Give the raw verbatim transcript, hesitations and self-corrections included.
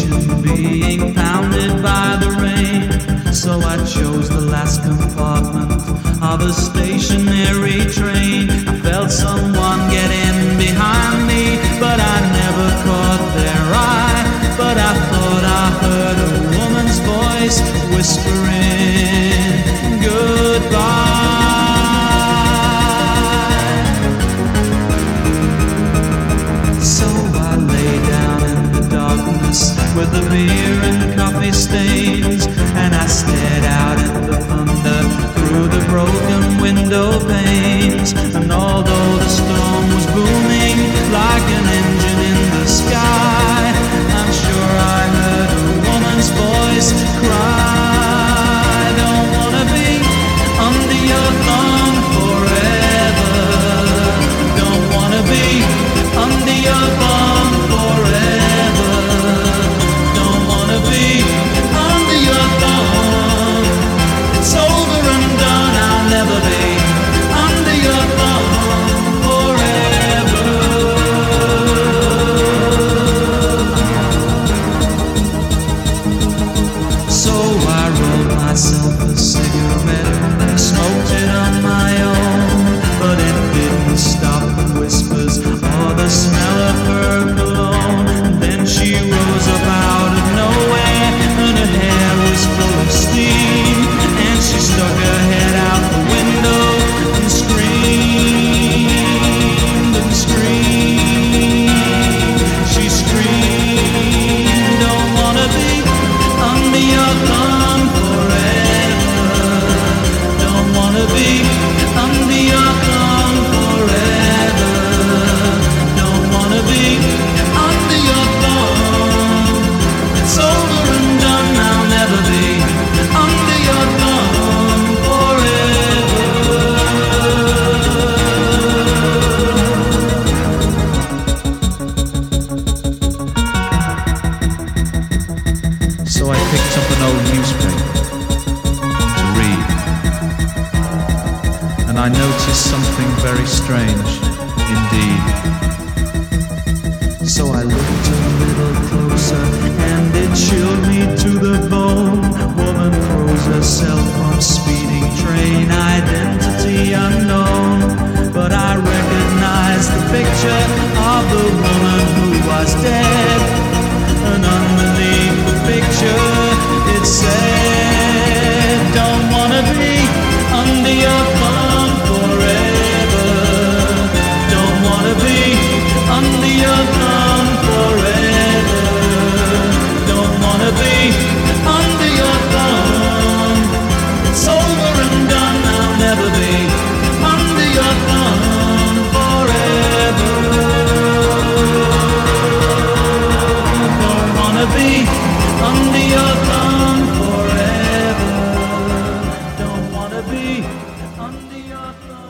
station being pounded by the rain. So I chose the last compartment of a stationary train. I felt someone get in behind me, but I never caught their eye. But I thought I heard a woman's voice whispering goodbye. So I lay down in the darkness with the beer and coffee stains, and I stared out at the thunder through the broken window panes. And although the storm was booming like an engine in the sky, I'm sure I heard a woman's voice cry, don't wanna be under your thumb forever. Don't wanna be under your thumb forever. Don't wanna be under your thumb. It's over and done, I'll never be under your thumb forever. So I rolled myself a cigarette and smoked it on my own, but it didn't stop the whispers or the smell of her cologne. And then she rose up out of nowhere, and her hair was full of steam, and she stuck her head out the window and screamed and screamed. She screamed, don't wanna be under your thumb forever. Don't wanna be under your thumb forever. Don't wanna be under your thumb. It's over and done, I'll never be under your thumb forever. So I picked up an old newspaper to read, and I noticed something very strange indeed. So I looked a little closer, and it chilled me to the bone. Woman throws herself from speeding train, identity unknown. But I recognized the picture of the woman who was dead, and underneath the picture it said, don't wanna be under your thumb forever. Don't wanna be under your thumb forever. Don't wanna be under your thumb. It's over and done, I'll never be under your thumb forever. Don't wanna be under your thumb forever. Don't wanna be under your thumb.